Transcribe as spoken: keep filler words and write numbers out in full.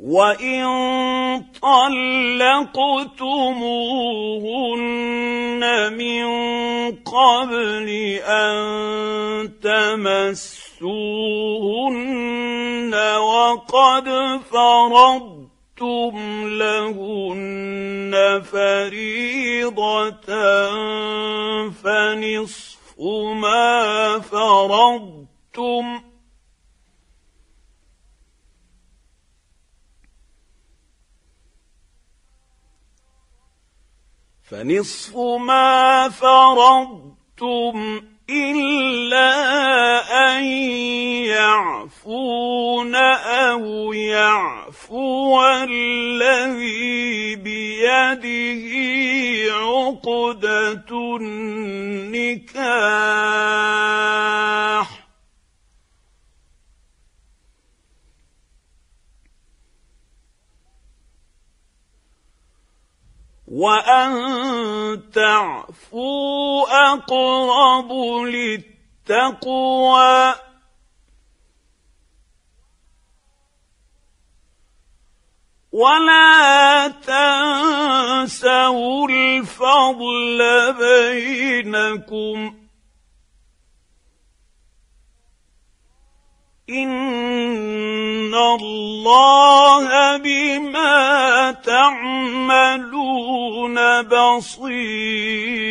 وإن طلقتموهن من قبل أن تمسوهن وقد فرضتم لهن فريضة فنصف ما فرضتم فنصف ما فرضتم إلا أن يعفون أو يعفو الذي بيده عقدة النكاح وأن تعفوا أقرب للتقوى ولا تنسوا الفضل بينكم إن الله بما تعملون بصير